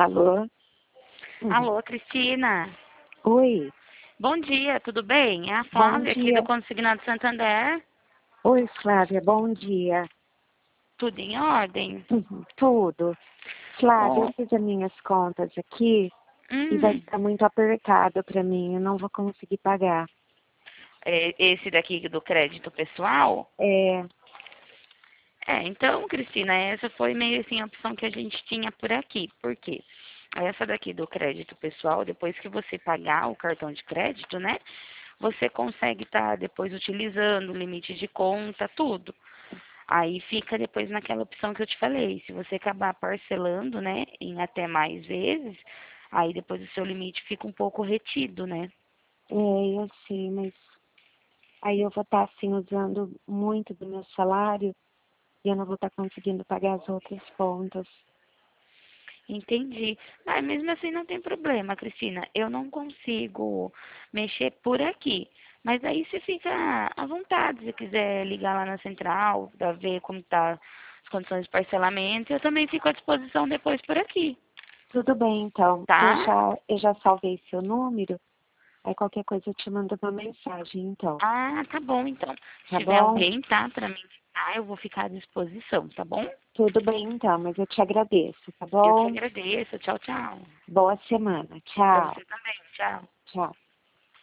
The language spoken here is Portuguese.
Alô? Alô, Cristina. Oi, Bom dia, tudo bem? É a bom Flávia aqui do dia. Consignado Santander. Oi, Flávia, bom dia. Tudo em ordem? Tudo. Flávia, eu Bom, fiz as minhas contas aqui e vai hum, ficar muito apertado para mim, eu não vou conseguir pagar. esse daqui do crédito pessoal? É, Então, Cristina, essa foi meio assim a opção que a gente tinha por aqui. Por quê? Essa daqui do crédito pessoal, depois que você pagar o cartão de crédito, né? Você consegue estar depois utilizando o limite de conta, tudo. Aí fica depois naquela opção que eu te falei. Se você acabar parcelando, né, em até mais vezes, aí depois o seu limite fica um pouco retido, né? eu sei, mas aí eu vou estar assim usando muito do meu salário e eu não vou estar conseguindo pagar as outras contas. Entendi. Mas mesmo assim não tem problema, Cristina. Eu não consigo mexer por aqui. Mas aí você fica à vontade, se quiser ligar lá na central para ver como tá as condições de parcelamento. Eu também fico à disposição depois por aqui, Tudo bem, então. tá? Eu já salvei seu número, aí qualquer coisa eu te mando uma mensagem, então. Ah, tá bom então. Se Tá tiver bom? alguém, tá, para me indicar, eu vou ficar à disposição, tá bom? Tudo bem, então, mas eu te agradeço, tá Eu que bom? agradeço. Tchau, tchau. Boa semana. Para Tchau. você também. Tchau. Tchau.